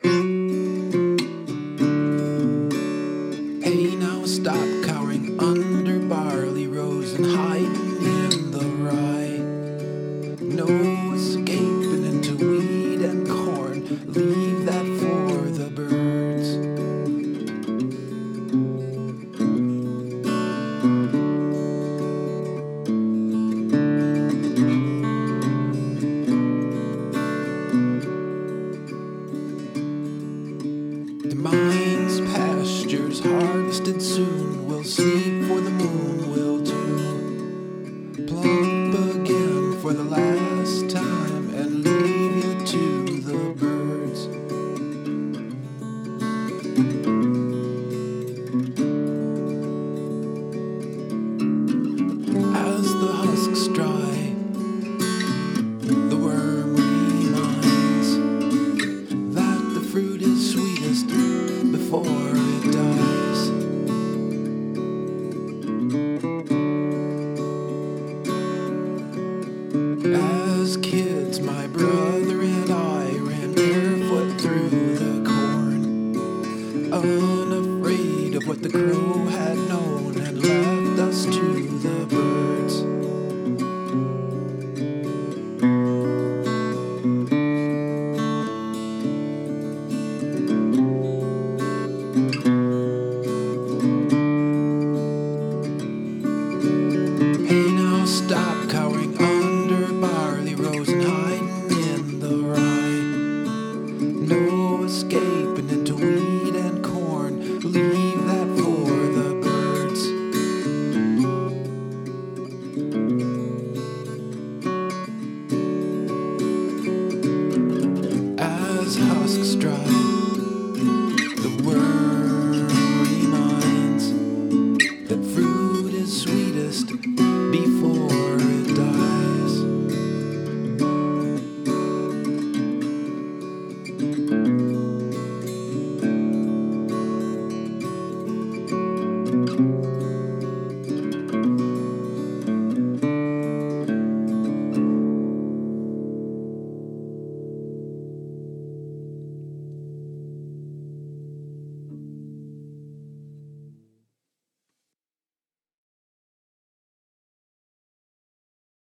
Hey, now stop cowering under barley rows and hiding in the rye. No escaping into wheat and corn. Leave that for the birds. The mind's pastures harvested soon. We'll sleep for the moon will too. Plump again for the last time and leave you to the birds. As the husks dry, the worm reminds that the fruit is sweetest before it dies. As kids, my brother and I ran barefoot through the corn, unafraid of what the crow had known and left us to the birds. Hey, now stop cowering under barley rows and hiding in the rye. No escaping into wheat and corn. Leave that for the birds. As husks dry, the worm reminds that fruit is sweetest before it dies.